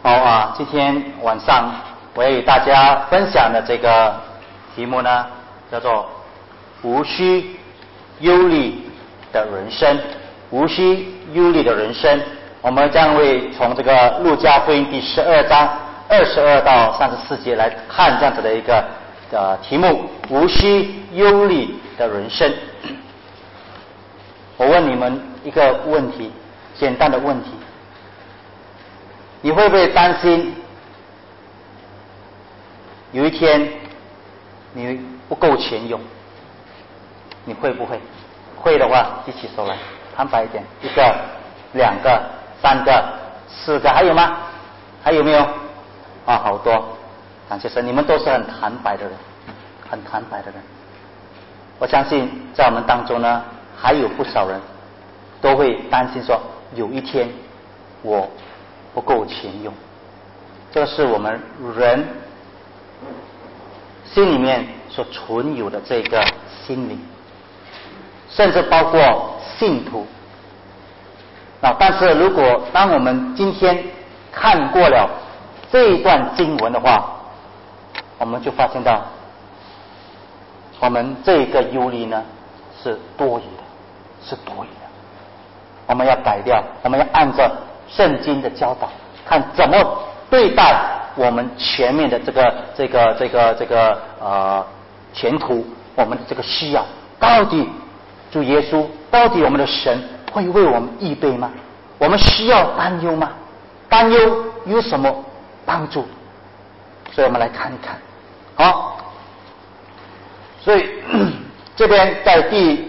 好啊，今天晚上我要与大家分享的这个题目呢，叫做无需忧虑的人生。无需忧虑的人生，我们将会从这个路加福音第12章22到34节来看这样子的一个题目：无需忧虑的人生。我问你们一个问题，简单的问题：你会不会担心有一天你不够钱用？你会不会？会的话举起手来，坦白一点。1个、2个、3个、4个，还有吗？还有没有？啊，好多。感谢神，你们都是很坦白的人，很坦白的人。我相信在我们当中呢，还有不少人都会担心说，有一天我不够钱用。这个是我们人心里面所存有的这个心理，甚至包括信徒。但是如果当我们今天看过了这一段经文的话，我们就发现到我们这个忧虑呢是多余的，是多余的。我们要改掉，我们要按照圣经的教导，看怎么对待我们前面的这个前途，我们的这个需要，到底主耶稣，到底我们的神会为我们预备吗？我们需要担忧吗？担忧有什么帮助？所以我们来看一看。好，所以这边在第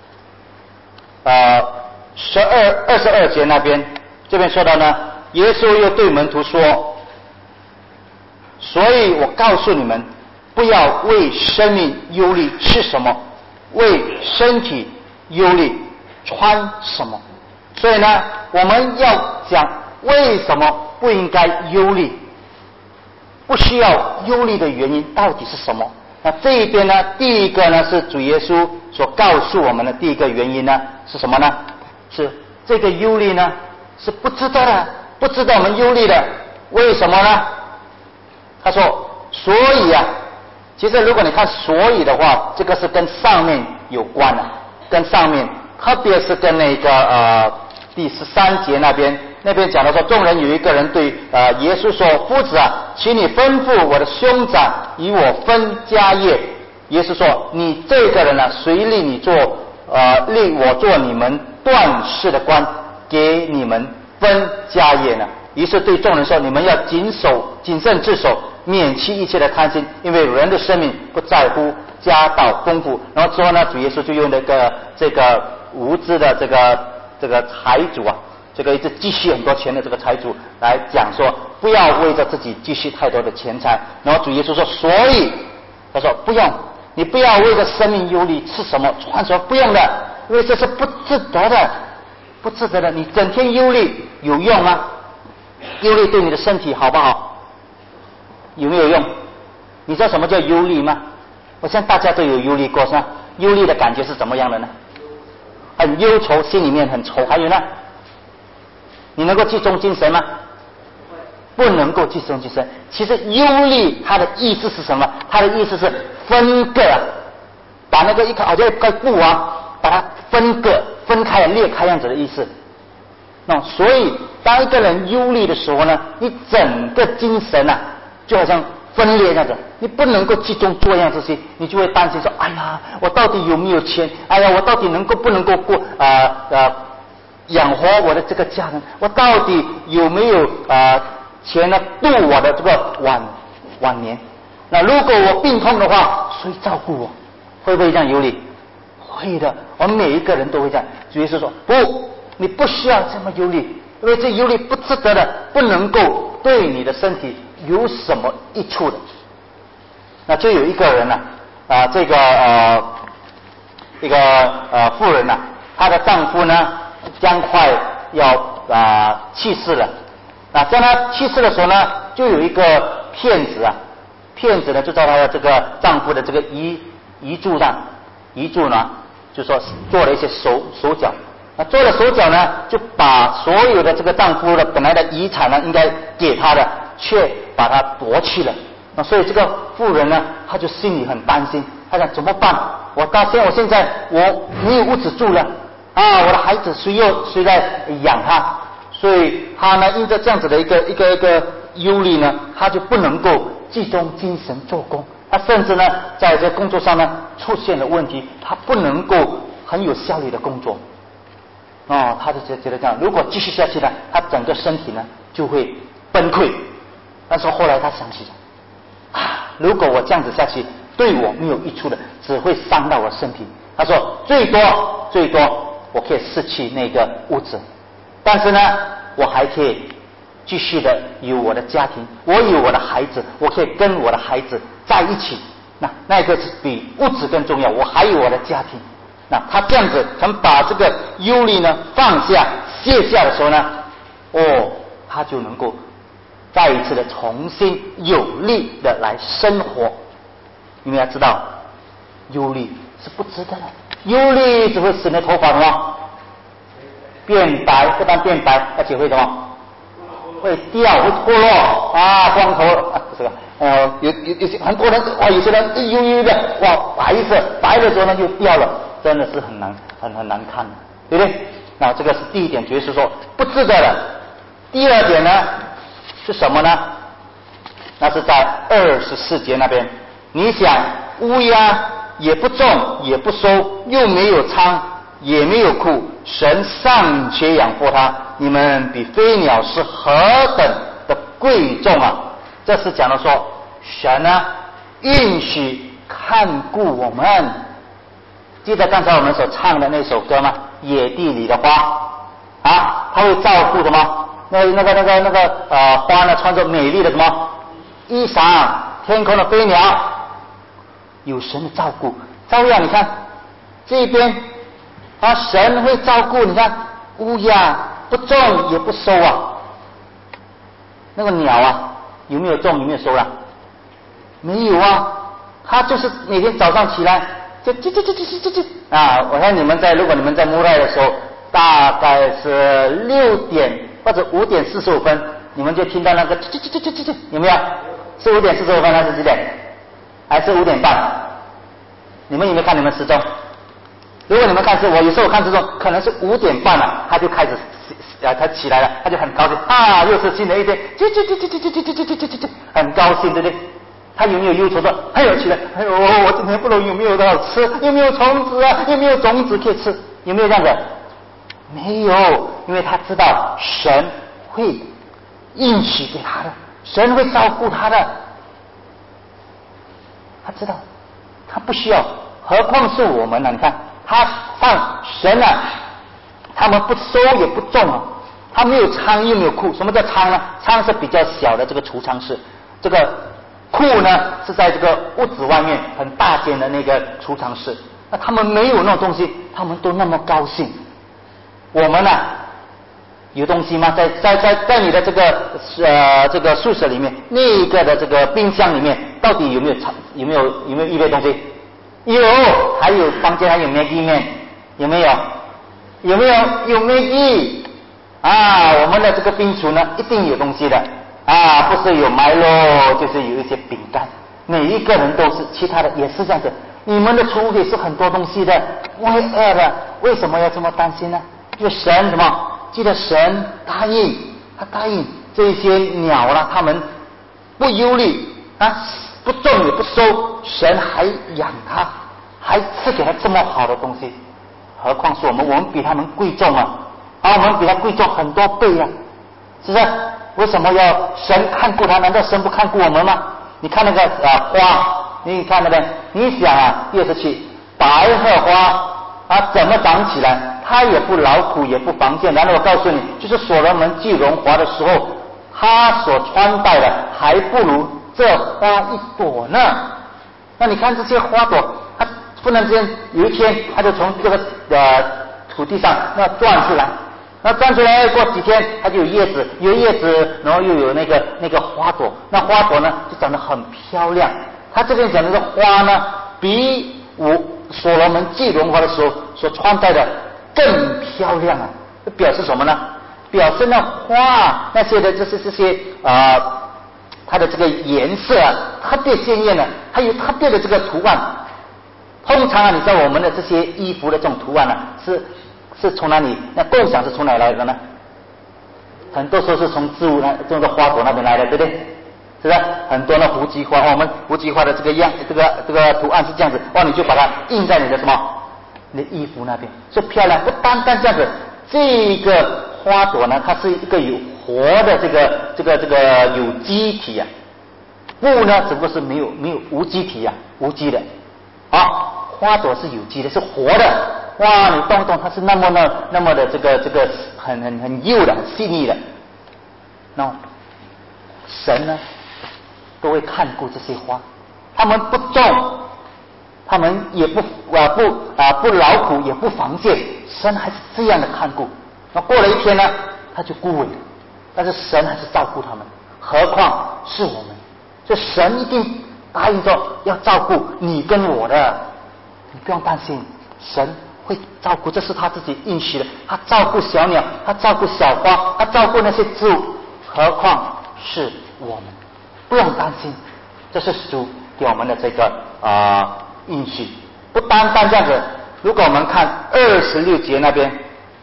22节那边，这边说到呢，耶稣又对门徒说，所以我告诉你们，不要为生命忧虑吃什么，为身体忧虑穿什么。所以呢，我们要讲为什么不应该忧虑，不需要忧虑的原因到底是什么。那这一边呢，第一个呢是主耶稣所告诉我们的第一个原因呢是什么呢？是这个忧虑呢是不值得的，不值得我们忧虑的。为什么呢？他说所以啊，其实如果你看所以的话，这个是跟上面有关的，跟上面，特别是跟那个第13节那边讲到说，众人有一个人对耶稣说，夫子啊，请你吩咐我的兄长与我分家业。耶稣说，你这个人啊，谁立你做立我做你们断事的官，给你们分家业呢？于是对众人说，你们要谨慎自守，免去一切的贪心，因为人的生命不在乎家道丰富。然后之后呢，主耶稣就用这个无知的这个财主啊，这个一直积蓄很多钱的这个财主来讲说，不要为着自己积蓄太多的钱财。然后主耶稣说，所以他说不用，你不要为着生命忧虑吃什么穿什么，不用的，因为这是不值得的，不值得的。你整天忧虑有用吗？忧虑对你的身体好不好？有没有用？你知道什么叫忧虑吗？我相信大家都有忧虑过，是吧？忧虑的感觉是怎么样的呢？很忧愁，心里面很愁。还有呢？你能够集中精神吗？不能够集中精神。其实忧虑它的意思是什么？它的意思是分割，把那个好像一块布啊，把它分割、分开、裂开样子的意思。所以当一个人忧虑的时候呢，你整个精神啊，就好像分裂这样子，你不能够集中做一样事情，你就会担心说，哎呀，我到底有没有钱？哎呀，我到底不能够过养活我的这个家人？我到底有没有钱呢度我的这个晚年？那如果我病痛的话，谁照顾我？会不会这样忧虑？会的，我们每一个人都会这样。主耶稣说，不，你不需要这么忧虑，因为这忧虑不值得的，不能够对你的身体有什么益处的。那就有一个人一个妇人啊，她的丈夫呢将快要去世了。在她去世的时候呢，就有一个骗子呢就在她的这个丈夫的这个遗嘱呢，就说做了一些手脚， 做了手脚呢，就把所有的这个丈夫的本来的遗产呢，应该给他的，却把他夺去了。所以这个妇人呢，她就心里很担心，她想怎么办？我现在我没有屋子住了啊，我的孩子谁在养他？所以她呢，因着这样子的一个忧虑呢，她就不能够集中精神做工。她甚至呢，在这工作上呢出现了问题，她不能够很有效率的工作。她就觉得这样，如果继续下去呢，她整个身体呢就会崩溃。但是后来她想起了。如果我这样子下去，对我没有益处的，只会伤到我身体。他说最多我可以失去那个屋子，但是呢，我还可以继续的有我的家庭，我有我的孩子，我可以跟我的孩子在一起。那个是比屋子更重要，我还有我的家庭。他这样子曾把这个忧虑呢放下卸下的时候呢，他就能够再一次的重新有力的来生活。你们要知道，忧虑是不值得的，忧虑只会使你的头发什么变白，不但变白，而且会什么会掉，会脱落光头不是吧？有些很多人有些人忧的白色，白的时候呢就掉了，真的是很难看，对不对？这个是第一点，就是说不值得的。第二点呢是什么呢？那是在24节那边。你想，乌鸦也不种也不收，又没有仓也没有库，神尚且养活它，你们比飞鸟是何等的贵重啊！这是讲的说，神呢允许看顾我们。记得刚才我们所唱的那首歌吗？野地里的花他会照顾的吗？那个花呢，穿着美丽的什么衣裳，天空的飞鸟，有神的照顾。照样你看这边神会照顾。你看乌鸦不种也不收那个鸟有没有种有没有收没有它就是每天早上起来就我看如果你们在牧会的时候，大概是6点或者5点45分，你们就听到那个有没有？是5点45分还是几点？还是5点半？你们有没有看你们时钟？如果你们看我有时候看时钟，可能是5点半了，他就开始他起来了，他就很高兴又是新的一天，很高兴，对不对？他有没有忧愁说起来我今天不容易，有没有好吃，有没有虫子有没有种子可以吃，有没有这样的？没有，因为他知道神会应许给他的，神会照顾他的，他知道他不需要，何况是我们呢？你看他让神他们不收也不种他没有仓又没有库。什么叫仓呢？仓是比较小的这个储藏室，这个库呢是在这个屋子外面很大间的那个储藏室。那他们没有那种东西，他们都那么高兴。我们有东西吗？在你的这个宿舍里面，那一个的这个冰箱里面，到底有没有预备东西？有，还有房间还有 Maggi 面，有没有？有没有？有 Maggi我们的这个冰橱呢，一定有东西的不是有Milo，就是有一些饼干，每一个人都是，其他的也是这样子。你们的储物也是很多东西的，不会饿的，为什么要这么担心呢？因为神什么？记得神答应这些鸟他们不忧虑不种也不收，神还养它，还赐给他这么好的东西，何况是我们比他们贵重我们比他贵重很多倍是不是？为什么要神看顾他？难道神不看顾我们吗？你看那个花，你看那边，你想67白鹤花怎么长起来？它也不劳苦也不防线。然后我告诉你，就是所罗门既荣华的时候，他所穿戴的还不如这花一朵呢。那你看这些花朵，它忽然之间有一天，它就从这个土地上钻出来，钻出来过几天，它就有叶子，然后又有那个花朵，那花朵呢就长得很漂亮。它这边讲的这花呢，比所罗门既荣华的时候所穿戴的更漂亮啊！这表示什么呢？表示那花那些的就是这些它的这个颜色啊特别鲜艳呢，还有特别的这个图案。通常啊，你知道我们的这些衣服的这种图案呢，是从哪里？那共享是从哪里来的呢？很多时候是从植物那这个花朵那边来的，对不对？是不是？很多的胡姬花，我们胡姬花的这个图案是这样子，你就把它印在你的什么？你的衣服那边，所以漂亮。不单单这样子，这个花朵呢，它是一个有活的这个有机体啊。布呢，只不过是没有无机体啊，无机的。花朵是有机的，是活的。哇，你动动它是那么的这个很幼的、很细腻的。那神呢，都会看顾这些花，他们不种，他们也不劳苦，也不防见，神还是这样的看顾。那过了一天呢，它就枯萎了，但是神还是照顾他们，何况是我们？所以神一定答应说要照顾你跟我的，你不用担心，神会照顾，这是他自己应许的。他照顾小鸟，他照顾小花，他照顾那些植物，何况是我们？不用担心，这是主给我们的这个应许。不单单这样子，如果我们看26节那边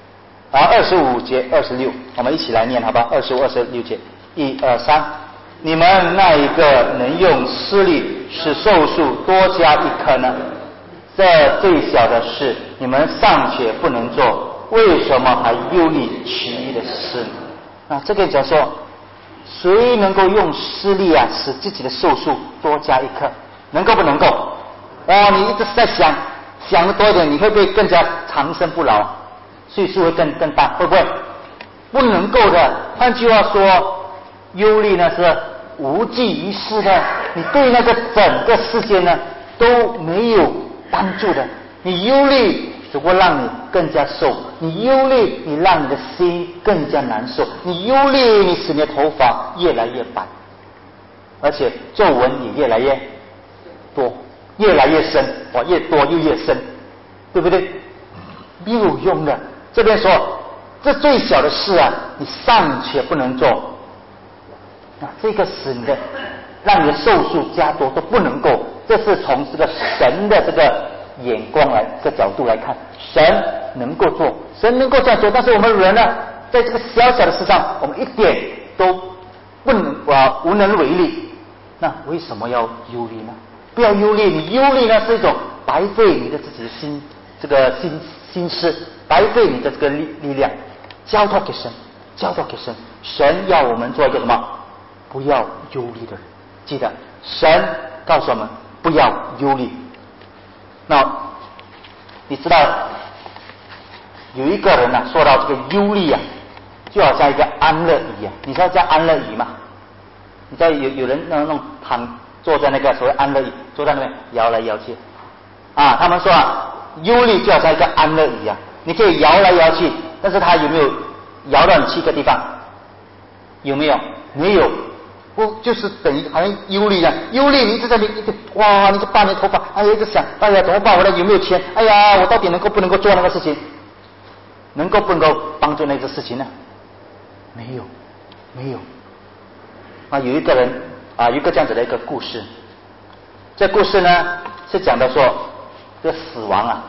25节26，我们一起来念好吧？25、26节，1、2、3。你们那一个能用施力使寿数多加一颗呢？这最小的事，你们尚且不能做，为什么还忧虑其余的事呢？这个讲说，谁能够用施力啊，使自己的寿数多加一颗？能够不能够？你一直在想的多一点，你会不会更加长生不老？岁数会更大，会不会？不能够的。换句话说，忧虑呢是无济于事的，你对那个整个世界呢都没有帮助的。你忧虑只会让你更加瘦，你忧虑你让你的心更加难受，你忧虑你使你的头发越来越白，而且皱纹也越来越多，越来越深，越多又越深，对不对？没有用的。这边说这最小的事啊，你尚且不能做，这个使你的让你的寿数加多都不能够。这是从这个神的这个眼光来这个角度来看，神能够做，神能够这样做，但是我们人呢，在这个小小的事上，我们一点都不能无能为力。那为什么要忧虑呢？不要忧虑，你忧虑呢是一种白费你的自己的心思，白费你的这个力量，交托给神，交托给神。神要我们做一个什么？不要忧虑的人。记得神告诉我们不要忧虑。那你知道有一个人呢，说到这个忧虑啊，就好像一个安乐椅啊。你知道叫安乐椅吗？你知道有人那种坐在那个所谓安乐椅，坐在那边摇来摇去啊。他们说忧虑就好像一个安乐椅啊，你可以摇来摇去，但是它有没有摇到你去一个地方？有没有？没有。不就是等于好像忧虑一样，忧虑你一直在你就把你头发，一直想，怎么办？我有没有钱？我到底不能够做那个事情？能够不能够帮助那个事情呢？没有。有一个人有一个这样子的一个故事。这故事呢是讲到说这死亡。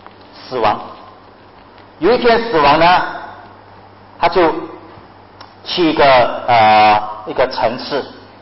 有一天死亡呢，他就去一个城市，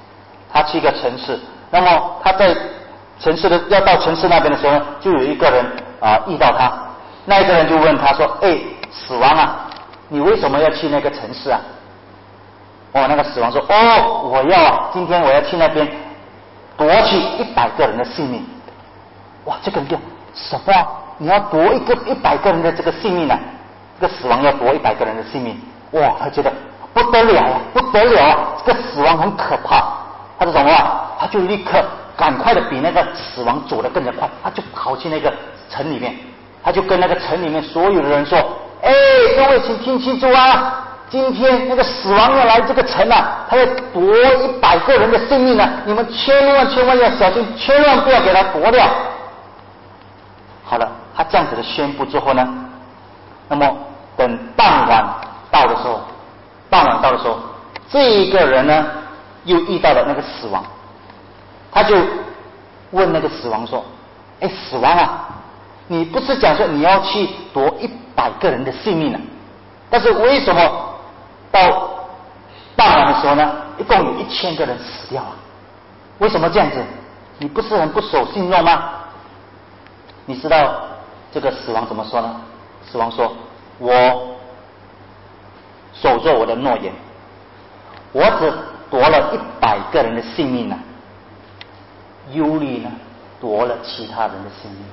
那么他在要到城市那边的时候呢，就有一个人遇到他，那一个人就问他说：死亡啊，你为什么要去那个城市啊？那个死亡说：今天我要去那边夺去100个人的性命。这个人就什么？你要夺100个人的这个性命啊？这个死亡要夺100个人的性命，他觉得不得了，这个死亡很可怕。他说什么？他就立刻赶快的比那个死亡走得更加快，他就跑去那个城里面，他就跟那个城里面所有的人说：各位请听清楚啊，今天那个死亡要来这个城啊，他要夺100个人的性命啊，你们千万要小心，千万不要给他夺掉。好了，他这样子的宣布之后呢， 那么等傍晚到的时候，这一个人呢又遇到了那个死亡，他就问那个死亡说：死亡啊，你不是讲说你要去夺100个人的性命啊，但是为什么到傍晚的时候呢，一共有1000个人死掉了？为什么这样子？你不是很不守信用吗？你知道这个死亡怎么说呢？死亡说：我守着我的诺言，我只夺了100个人的性命啊，忧虑呢夺了其他人的性命。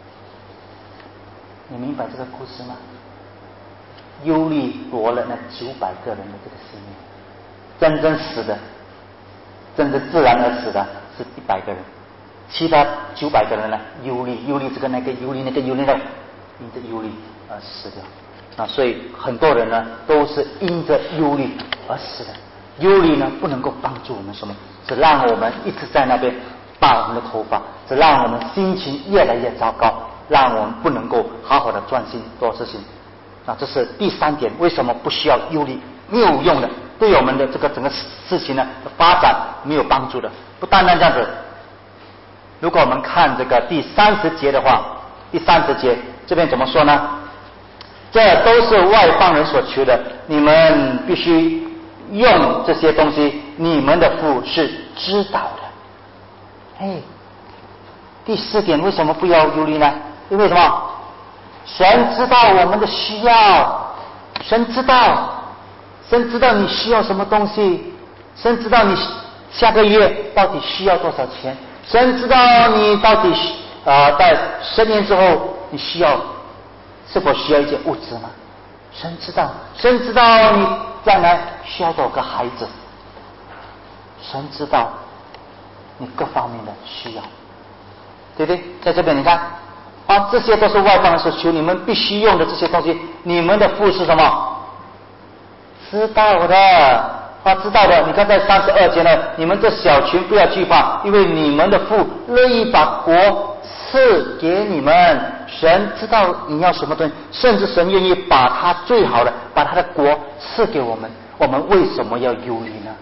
你明白这个故事吗？忧虑夺了那900个人的这个性命，真正死的，真正自然而死的是100个人，其他900个人呢，忧虑这个那个忧虑那个忧虑的，因着忧虑而死掉。所以很多人呢都是因着忧虑而死的。忧虑呢不能够帮助我们什么，只让我们一直在那边拔我们的头发，只让我们心情越来越糟糕，让我们不能够好好的专心做事情。这是第3点，为什么不需要忧虑，没有用的，对我们的这个整个事情呢发展没有帮助的。不单单这样子，如果我们看这个第30节的话，第30节这边怎么说呢？这都是外邦人所求的，你们必须用这些东西，你们的父是知道的。第4点为什么不要忧虑呢？因为什么？神知道我们的需要，神知道你需要什么东西，神知道你下个月到底需要多少钱，神知道你到底在10年之后你是否需要一件物质吗？神知道你将来需要多少个孩子，神知道你各方面的需要，对不对？在这边你看这些都是外邦人所求，你们必须用的这些东西，你们的父是什么？知道的，知道的。你看在32节呢，你们这小群不要惧怕，因为你们的父乐意把国赐给你们。神知道你要什么东西，甚至神愿意把他最好的，把他的国赐给我们。我们为什么要忧虑呢？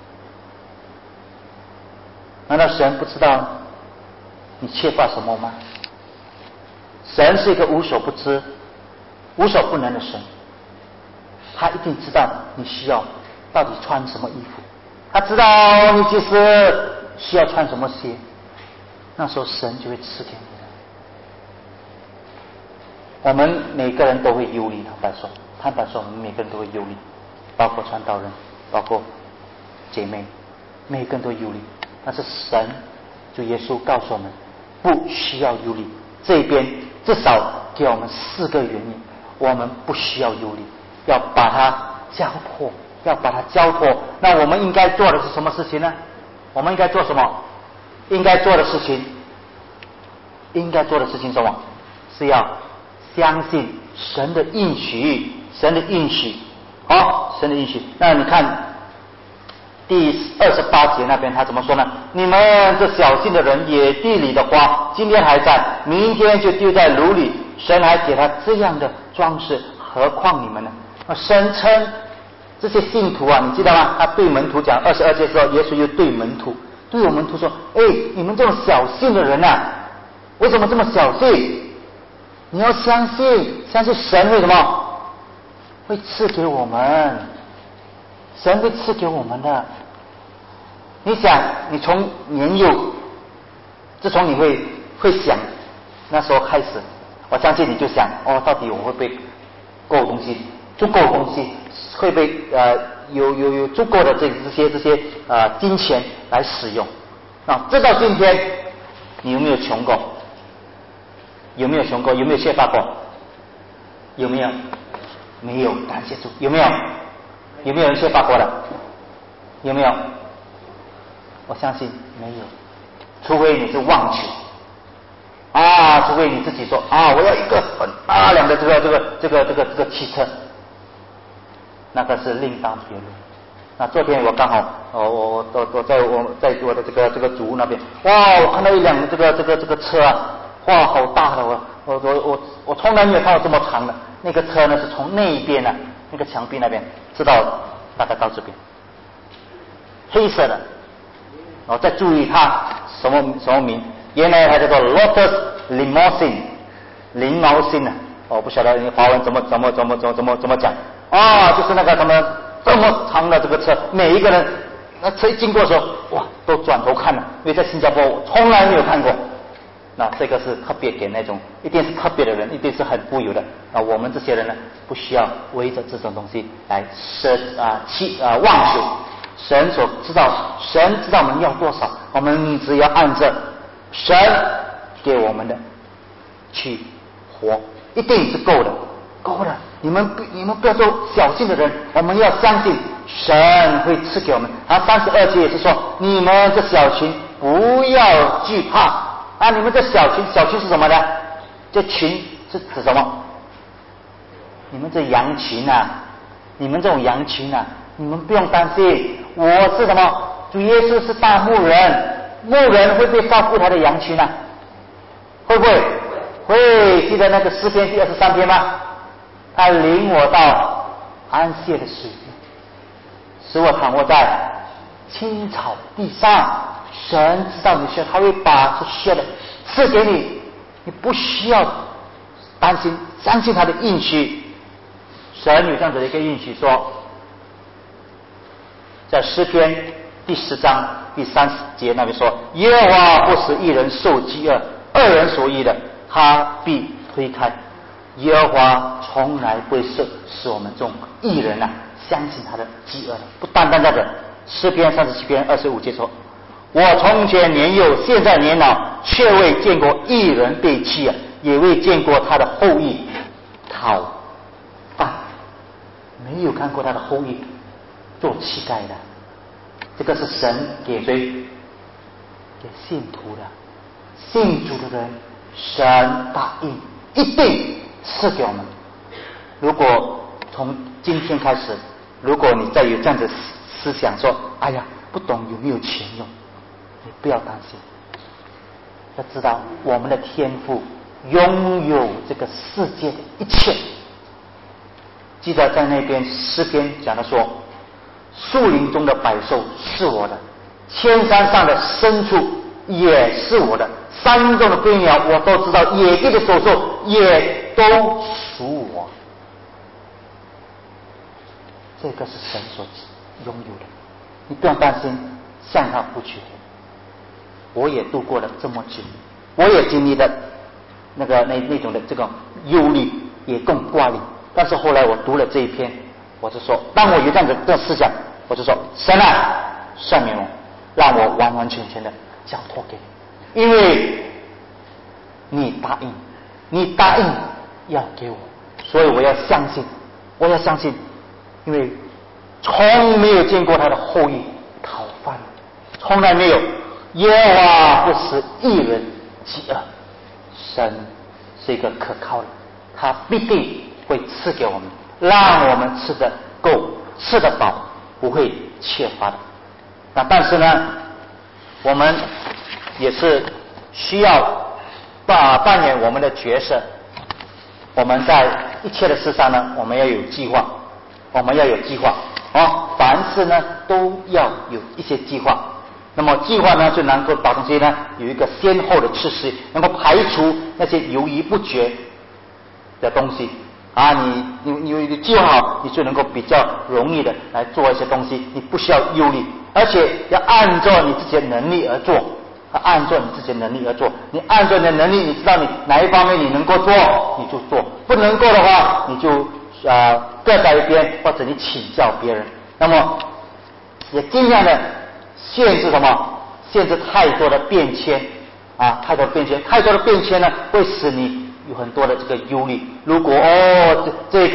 难道神不知道你缺乏什么吗？神是一个无所不知、无所不能的神，他一定知道你需要到底穿什么衣服，他知道你即使需要穿什么鞋，那时候神就会赐给你的。我们每个人都会忧虑，坦白说我们每个人都会忧虑，包括传道人，包括姐妹，每个人都忧虑。但是神主耶稣告诉我们不需要忧虑，这边至少给我们4个原因，我们不需要忧虑，要把它交托。那我们应该做的是什么事情呢？我们应该做什么？应该做的事情什么？是要相信神的应许。神的应许。那你看第28节那边他怎么说呢？你们这小信的人，野地里的花今天还在，明天就丢在炉里，神还给他这样的装饰，何况你们呢？声称这些信徒你记得吗？他对门徒讲22节的时候，耶稣又对我门徒说：你们这种小信的人为什么这么小信？你要相信神会什么？会赐给我们，神会赐给我们的。你想，你从年幼，自从你会想，那时候开始，我相信你就想到底我会不会足够的东西，会不会有足够的这些金钱来使用。直到今天，你有没有穷过？有没有缺乏过？有没有？没有，感谢主。有没有人缺乏过的？有没有？我相信没有，除非你是妄求除非你自己说我要一个很大量的这个汽车，那个是另当别论。那昨天我刚好我在我的这个主屋那边，我看到一辆这个车好大的， 我从来没有看到这么长的那个车呢，是从那一边呢，那个墙壁那边，直到大概到这边，黑色的。然后再注意它什么名，原来它叫做 Lotus Limousine， 灵毛星啊，我不晓得你华文怎么讲啊，就是那个什么这么长的这个车，每一个人那车一经过的时候，哇，都转头看了，因为在新加坡我从来没有看过。那这个是特别给那种一定是特别的人，一定是很富有的啊。我们这些人呢，不需要围着这种东西来妄求。神知道我们要多少，我们只要按着神给我们的去活，一定是够的。你们不要做小心的人，我们要相信神会赐给我们。32节也是说，你们这小群不要惧怕啊！你们这小群是什么呢？这群是指什么？你们这羊群啊，你们这种羊群啊，你们不用担心。我是什么？主耶稣是大牧人，牧人会不会照顾他的羊群啊？会不会？会。记得那个诗篇第23篇吗？他领我到安歇的水边，使我躺卧在青草地上。神知道你需要，他会把这需要的赐给你，你不需要担心，相信他的应许。神有这样子的一个应许说，在诗篇第10章第30节那边说，耶和华不使一人受饥饿，恶人所欲的他必推开。耶和华从来不会使我们这种义人啊相信他的饥饿的。不单单这样子，诗篇37篇25节说，我从前年幼，现在年老，却未见过义人被弃啊，也未见过他的后裔讨饭，没有看过他的后裔做乞丐的。这个是神给谁？给信徒的，信主的人，神答应一定赐给我们。如果从今天开始，如果你再有这样的思想说，哎呀，不懂有没有钱用，你不要担心，要知道我们的天父拥有这个世界的一切。记得在那边诗篇讲的说，树林中的百兽是我的，千山上的牲畜也是我的，山中的飞鸟我都知道，野地的走兽也都属我。这个是神所拥有的，你不用担心向他不求。我也度过了这么久，我也经历了那种的这个忧虑，也更挂虑。但是后来我读了这一篇，我就说，当我有这样的思想，我就说，神啊，赦免我，让我完完全全的交托给你，因为你答应要给我，所以我要相信，因为从没有见过他的后裔讨饭，从来没有。耶和华不使一人饥饿，神是一个可靠的，他必定会赐给我们，让我们吃得够，吃得饱，不会缺乏的。那但是呢，我们也是需要扮演我们的角色。我们在一切的事上呢，我们要有计划，凡事呢都要有一些计划。那么计划呢，就能够把东西呢有一个先后的次序，能够排除那些犹豫不决的东西啊。你计划好，你就能够比较容易的来做一些东西，你不需要忧虑，而且要按照你自己的能力而做。你按照你的能力，你知道你哪一方面你能够做，你就做；不能够的话，你就搁在一边，或者你请教别人。那么也尽量的限制太多的变迁啊，太多的变迁呢，会使你有很多的这个忧虑。如果这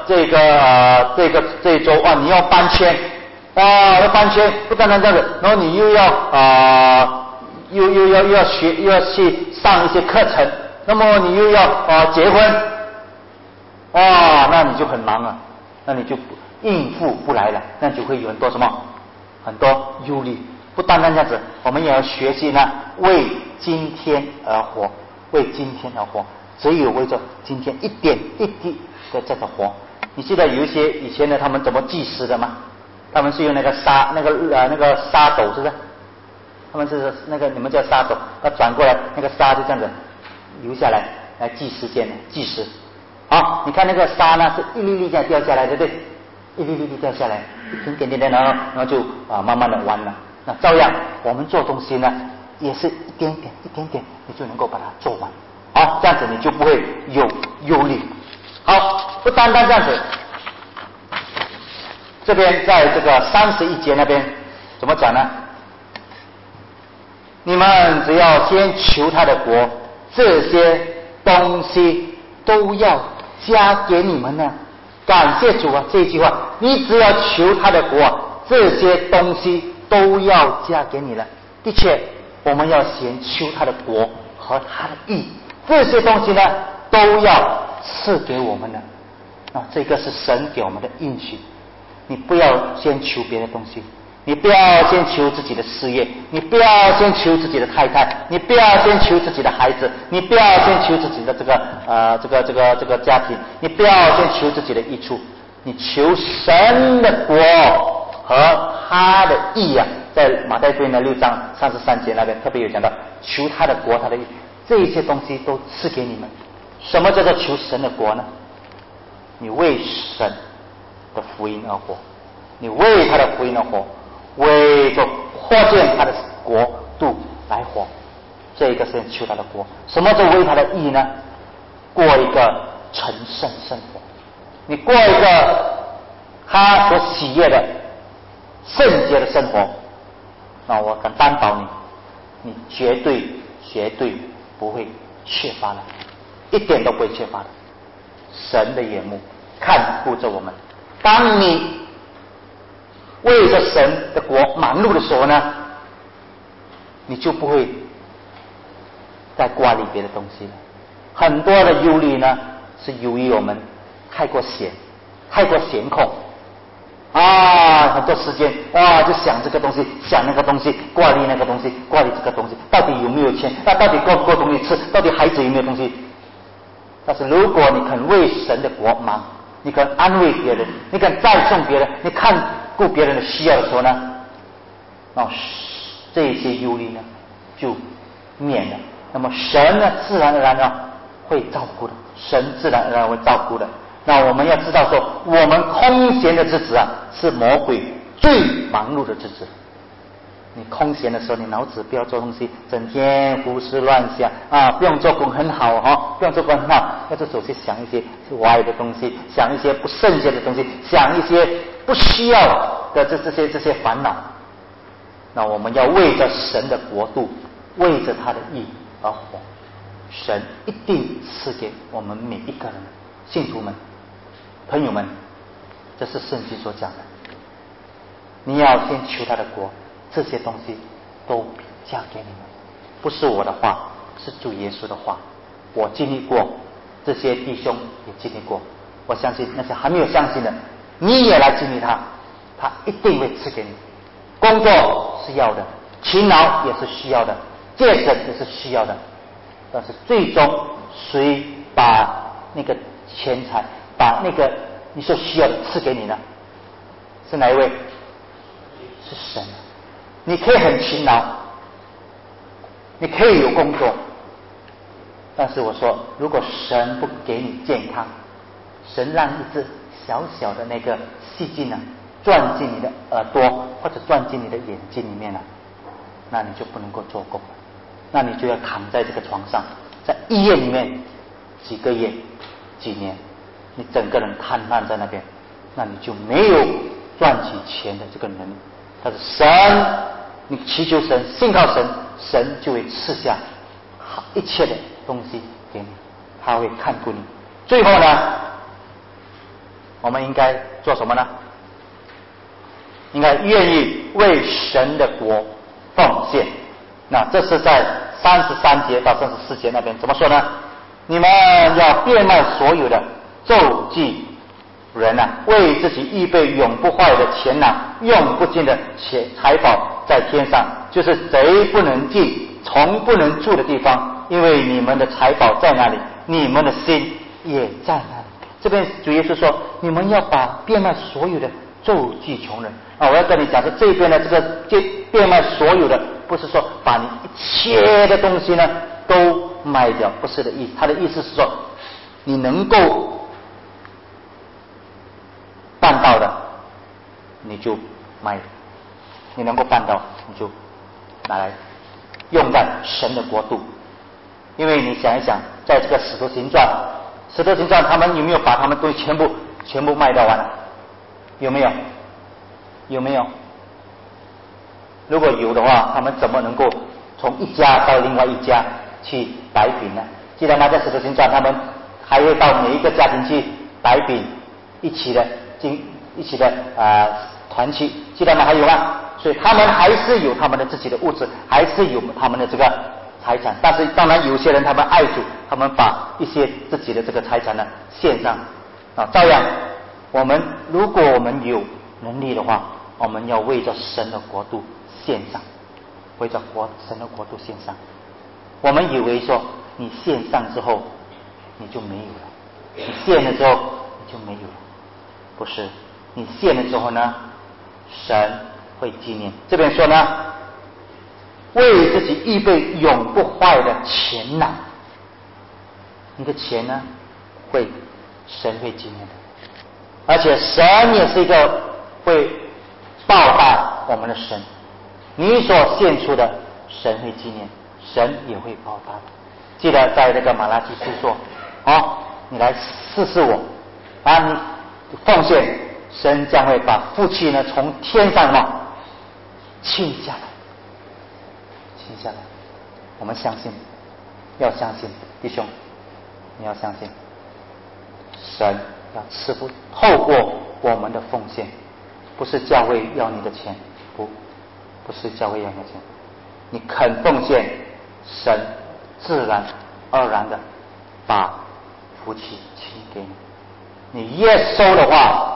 一周啊，你要搬迁不单单这样子，然后你又要去上一些课程，那么你又要结婚那你就很忙啊，那你就应付不来了，那就会有很多忧虑。不单单这样子，我们也要学习呢，为今天而活。 只有为着今天一点一滴的在这活。你记得有一些以前呢，他们怎么计时的吗？他们是用那个沙斗，是不是？他们是那个你们叫沙斗，他转过来，那个沙就这样子流下来，来计时间的计时。好，你看那个沙呢，是一粒粒这样掉下来，对不对？一粒粒掉下来，一点点，然后就慢慢的完了。那照样，我们做东西呢，也是一点点，你就能够把它做完。好，这样子你就不会有忧虑。好，不单单这样子，这边在这个31节那边怎么讲呢？你们只要先求他的国，这些东西都要加给你们呢。感谢主啊！这一句话，你只要求他的国，这些东西都要加给你了。的确，我们要先求他的国和他的义，这些东西呢都要赐给我们的。这个是神给我们的应许。你不要先求别的东西，你不要先求自己的事业，你不要先求自己的太太，你不要先求自己的孩子，你不要先求自己的这个家庭，你不要先求自己的益处，你求神的国和他的义啊。在马太福音的6章33节那边特别有讲到，求他的国他的义，这一些东西都赐给你们。什么叫做求神的国呢？你为神的福音而活，你为他的福音而活，为着扩建他的国度来活，这个是求他的国。什么叫为他的义呢？过一个成圣生活，你过一个他所喜悦的圣洁的生活，那我敢担保你绝对不会缺乏的，一点都不会缺乏的。神的眼目看顾着我们，当你为着神的国忙碌的时候呢，你就不会再挂虑别的东西了。很多的忧虑呢，是由于我们太过闲空很多时间就想这个东西，想那个东西，挂虑那个东西，挂虑这个东西，到底有没有钱？到底够不够东西吃？到底孩子有没有东西？但是如果你肯为神的国忙，你肯安慰别人，你肯赞颂别人，你看顾别人的需要的时候呢，这些忧虑呢就免了。那么神呢，自然而然呢会照顾的，神自然而然会照顾的。那我们要知道说，我们空闲的日子是魔鬼最忙碌的日子。你空闲的时候，你脑子不要做东西，整天胡思乱想不用做工很好不用做工很好，要是走去想一些歪的东西，想一些不圣洁的东西，想一些不需要的这些烦恼。那我们要为着神的国度，为着他的义而活，神一定赐给我们每一个人，信徒们、朋友们，这是圣经所讲的。你要先求他的国，这些东西都加给你们。不是我的话，是主耶稣的话。我经历过，这些弟兄也经历过。我相信那些还没有相信的，你也来经历他，他一定会赐给你。工作是要的，勤劳也是需要的，节省也是需要的。但是最终谁把那个钱财，把那个你所需要的赐给你呢？是哪一位？是神。你可以很勤劳，你可以有工作，但是我说，如果神不给你健康，神让一只小小的那个细菌钻进你的耳朵或者钻进你的眼睛里面那你就不能够做工了，那你就要躺在这个床上，在医院里面几个月几年，你整个人瘫痪在那边，那你就没有赚起钱的这个能力。但是神，你祈求神，信靠神，神就会赐下一切的东西给你，他会看顾你。最后呢，我们应该做什么呢？应该愿意为神的国奉献。那这是在33节到34节那边怎么说呢？你们要变卖所有的，周济人为自己预备永不坏的钱用不尽的财宝在天上，就是贼不能进，虫不能住的地方。因为你们的财宝在哪里， 你们的心也在那里。这边主耶稣说，你们要把变卖所有的周济穷人啊！我要跟你讲说，这边的这个变卖所有的，不是说把你一切的东西呢都卖掉，不是的意思。他的意思是说，你能够办到的，你就卖；你能够办到，你就拿来用在神的国度。因为你想一想，在这个使徒行传他们有没有把他们东西全部卖掉完了？有没有？如果有的话，他们怎么能够从一家到另外一家去摆饼呢？记得吗？在使徒行传他们还会到每一个家庭去摆饼，一起的团契，记得吗？还有吗？所以他们还是有他们的自己的物质，还是有他们的这个财产。但是当然有些人他们爱主，他们把一些自己的这个财产呢献上啊。照样如果我们有能力的话，我们要为着神的国度献上，为着神的国度献上。我们以为说你献上之后你就没有了，你献了之后你就没有了，不是，你献了之后呢，神会纪念。这边说呢，为自己预备永不坏的钱囊，你的钱呢神会纪念的。而且神也是一个会报答我们的神，你所献出的神会纪念，神也会报答的。记得在那个马拉基书说你来试试我你奉献，神将会把福气呢从天上倾下来。我们相信，要相信，弟兄，你要相信，神要赐福，透过我们的奉献，不是教会要你的钱，不是教会要你的钱，你肯奉献，神自然而然的把福气倾给你。你越收的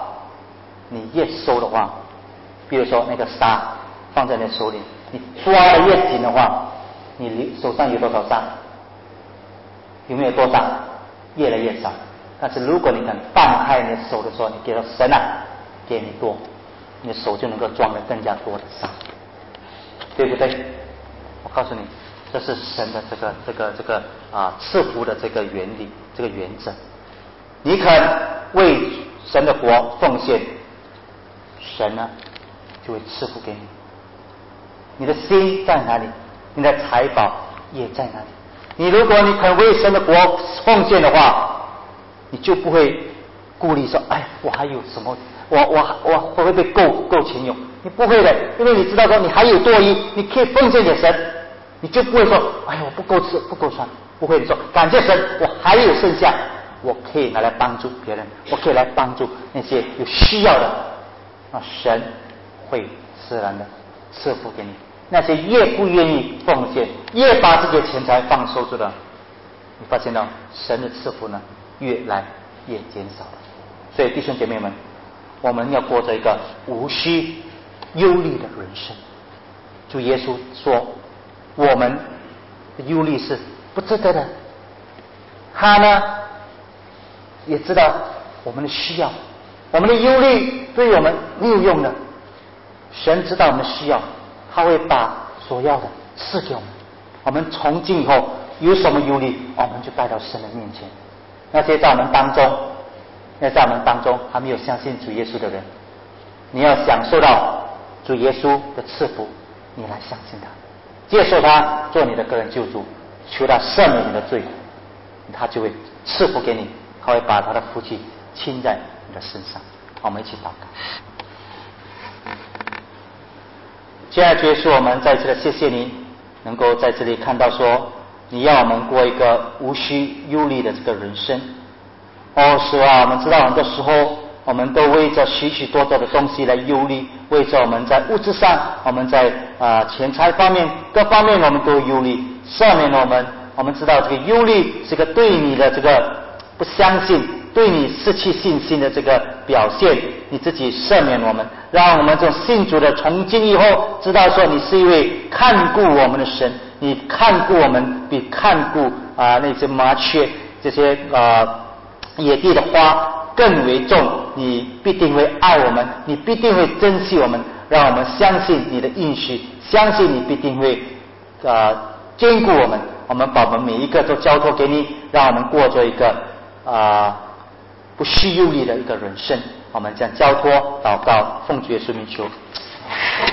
话，比如说那个沙放在你手里，你抓得越紧的话，你手上有多少沙？有没有多少？越来越少。但是如果你肯放开你的手的时候，你给到神给你多，你的手就能够装得更加多的沙，对不对？我告诉你，这是神的这个赐福的这个原理，这个原则。你肯为神的国奉献，神呢就会赐福给你。你的心在哪里，你的财宝也在哪里。如果你肯为神的国奉献的话，你就不会顾虑说我还有什么，我会不会够钱用？你不会的，因为你知道说你还有多余，你可以奉献给神，你就不会说我不够吃不够穿，不会。你说感谢神，我还有剩下，我可以拿来帮助别人，我可以来帮助那些有需要的，神会自然的赐福给你。那些越不愿意奉献，越把自己的钱财放收着的，你发现到神的赐福呢越来越减少了。所以弟兄姐妹们，我们要过着一个无需忧虑的人生。主耶稣说我们的忧虑是不值得的，他呢也知道我们的需要，我们的忧虑对我们没有用的。神知道我们的需要，他会把所要的赐给我们。我们从今以后有什么忧虑，我们就带到神的面前。那些在我们当中还没有相信主耶稣的人，你要享受到主耶稣的赐福，你来相信他，接受他做你的个人救主，求他赦免你的罪，他就会赐福给你，他会把他的福气倾在你的身上。我们一起祷告。亲爱的主耶稣，我们再次的谢谢你能够在这里看到说你要我们过一个无需忧虑的这个人生。主啊，我们知道很多时候我们都为着许许多多的东西来忧虑，为着我们在物质上，我们在钱财方面各方面我们都忧虑。赦免我们知道这个忧虑是个对你的这个不相信，对你失去信心的这个表现，你自己赦免我们，让我们这种信主的从今以后知道说你是一位看顾我们的神，你看顾我们比看顾那些麻雀这些野地的花更为重，你必定会爱我们，你必定会珍惜我们，让我们相信你的应许，相信你必定会兼顾我们。我们把我们每一个都交托给你，让我们过着一个不虚忧虑的一个人生。我们将交托祷告，奉主耶稣名求。